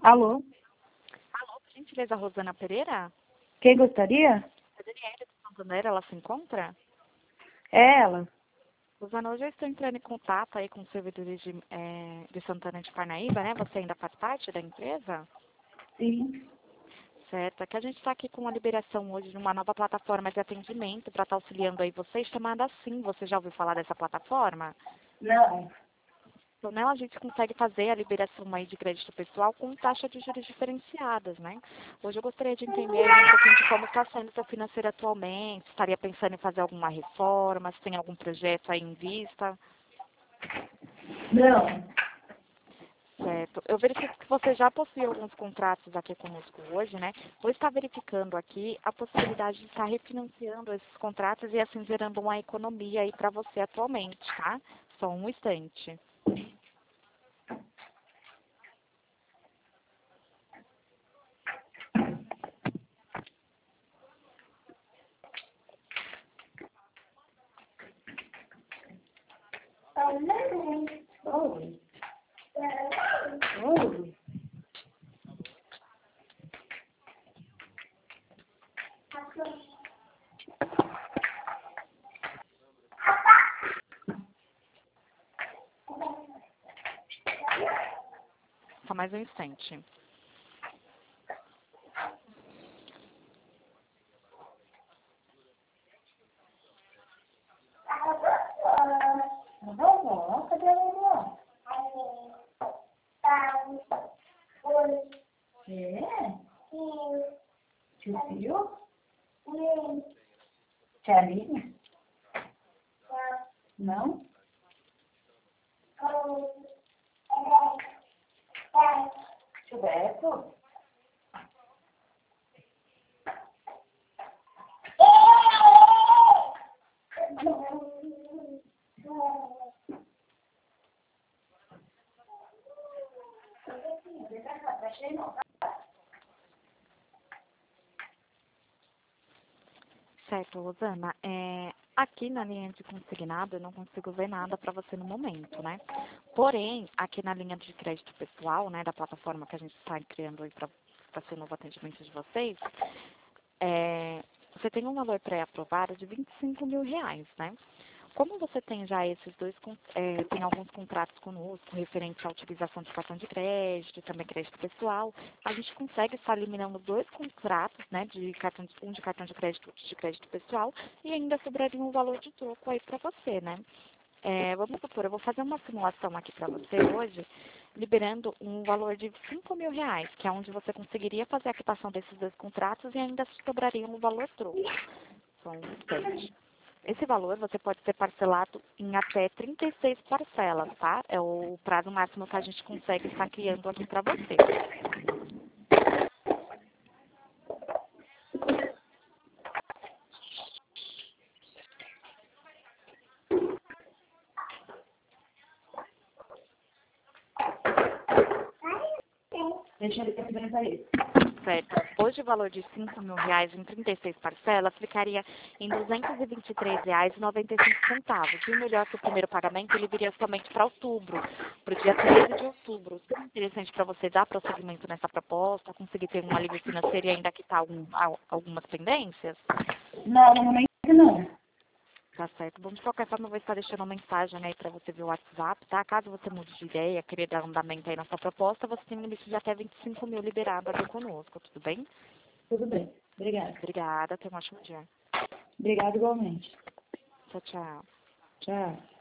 Alô? Alô, por gentileza, Rosana Pereira? Quem gostaria? A Daniela de Santander, ela se encontra? É ela. Rosana, hoje eu estou entrando em contato aí com os servidores de Santana de Parnaíba, né? Você ainda faz parte da empresa? Sim. Certo, é que a gente está aqui com uma liberação hoje de uma nova plataforma de atendimento para estar auxiliando aí vocês, chamada Sim. Você já ouviu falar dessa plataforma? Não. Então, nela a gente consegue fazer a liberação aí de crédito pessoal com taxa de juros diferenciadas, né? Hoje eu gostaria de entender aí um pouquinho de como está sendo o seu financeiro atualmente, se estaria pensando em fazer alguma reforma, se tem algum projeto aí em vista. Não. Certo. Eu verifico que você já possui alguns contratos aqui conosco hoje, né? Vou estar verificando aqui a possibilidade de estar refinanciando esses contratos e assim gerando uma economia aí para você atualmente, tá? Só um instante. Oi. Oi. Só mais um instante. Vovó, cadê a vovó? É? Tio Fio? Tia Aline? Não? Tio Beto? Certo, Rosana. Aqui na linha de consignado eu não consigo ver nada para você no momento, né? Porém, aqui na linha de crédito pessoal, né, da plataforma que a gente está criando aí para ser o novo atendimento de vocês, você tem um valor pré-aprovado de R$ 25.000, né? Como você tem já esses dois, tem alguns contratos conosco, referente à utilização de cartão de crédito, também crédito pessoal, a gente consegue estar eliminando dois contratos, né, um de cartão de crédito, outro de crédito pessoal, e ainda sobraria um valor de troco aí para você, né? Vamos supor, eu vou fazer uma simulação aqui para você hoje, liberando um valor de R$ 5.000, que é onde você conseguiria fazer a quitação desses dois contratos e ainda sobraria um valor troco. Só um instante. Esse valor você pode ser parcelado em até 36 parcelas, tá? É o prazo máximo que a gente consegue estar criando aqui para você. Deixa ele representar isso. Certo. Hoje o valor de R$ 5.000 em 36 parcelas ficaria em R$ 223,95. E melhor que o primeiro pagamento, ele viria somente para outubro, para o dia 13 de outubro. Seria interessante para você dar prosseguimento nessa proposta, conseguir ter um alívio financeiro e ainda quitar algumas pendências? Não, no momento não. Tá certo. Bom, de qualquer forma, eu vou estar deixando uma mensagem aí para você ver o WhatsApp, tá? Caso você mude de ideia, querer dar andamento aí na sua proposta, você tem um limite de até 25.000 liberado aqui conosco, tudo bem? Tudo bem. Obrigada. Obrigada, tenha um ótimo dia. Obrigada igualmente. Tchau, tchau. Tchau.